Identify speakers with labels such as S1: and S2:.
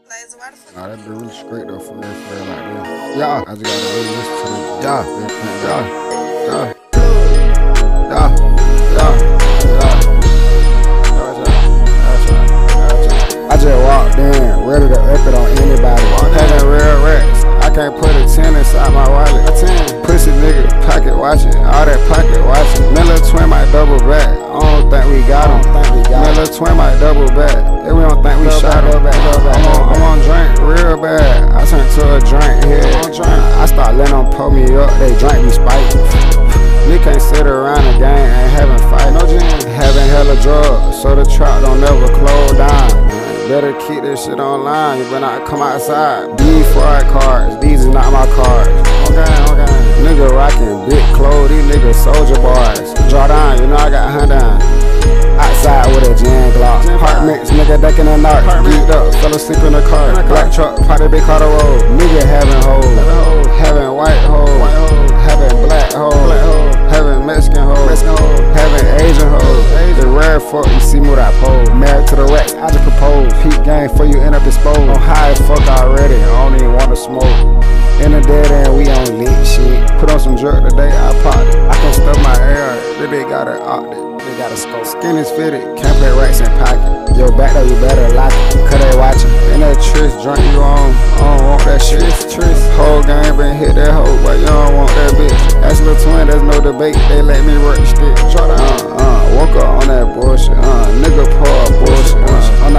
S1: Nah, that been really straight though, for real, like this. Yeah, I just gotta really listen to this. Yeah. I just walked in, ready to up it on anybody. Having real racks, I can't put a 10 inside my wallet. Pussy nigga, pocket watching, all that pocket watching. Miller twin might double back, I don't think we got him. Miller twin might double back, if we don't think we shot him. I'm on drink real bad, I turn to a drink here. I start letting them pull me up, they drink me spike. Nigga can't sit around the game and having fight. Having hella drugs, so the trap don't never close down. Better keep this shit online, you better not come outside. These fraud cards, these is not my cards. Okay. Nigga rockin' big clothes, these niggas soldier boys. Draw down, you know I got hand down. Outside with a Jan Glock. Heart mix, nigga decking a narc. Geeked up, fell asleep in the car. Black truck, party big car the road. Nigga having hoes, having white hoes, having black hoes, having Mexican hoes, having Asian hoes. The rare fuck you see me with that pole. Married to the racks, I just propose. Peak game for you end up exposed. I'm high as fuck already, I don't even wanna smoke. In the dead end, we on lit shit. Put on some jerk today, I popped it. I can stuff my air, they big got it opted. They got a scope. Skin is fitted, can't put racks in pocket. Yo, back though, you better lock it, cause they watching. In that Trish joint you on, I don't want that shit. Whole game been hit that hoe, but you don't want that bitch. That's Lil Twin, there's no debate, they let me work the stick. Woke up on that bullshit, nigga pour bullshit,